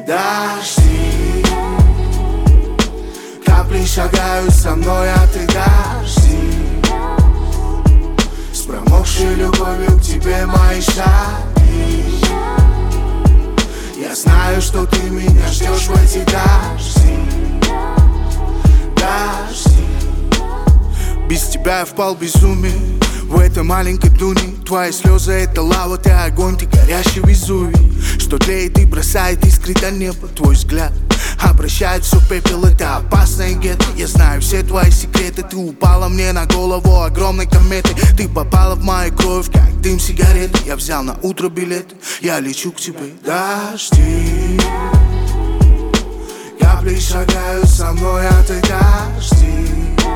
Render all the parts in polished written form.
Дожди, капли шагают со мной, а ты дожди. С промокшей любовью к тебе мои шаги. Я знаю, что ты меня ждешь в эти дожди. Дожди. Без тебя я впал в безумие. В этой маленькой дуне твои слезы — это лава, ты огонь, ты горящий Везувий. Что тлеет и бросает искры до неба. Твой взгляд обращает все в пепел, это опасное гетто. Я знаю все твои секреты. Ты упала мне на голову огромной кометой. Ты попала в мою кровь, как дым сигареты. Я взял на утро билеты, я лечу к тебе. Дожди, капли шагают со мной, а ты дожди.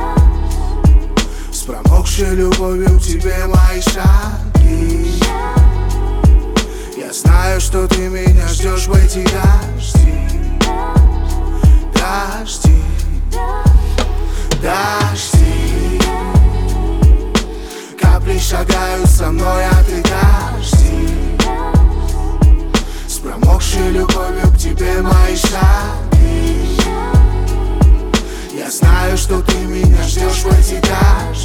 С промокшей любовью к тебе мои шаги. Я знаю, что ты меня ждешь в эти дожди. Дожди, дожди, капли шагают со мной, а ты дожди. С промокшей любовью к тебе мои шаги. Я знаю, что ты меня ждешь в эти дожди.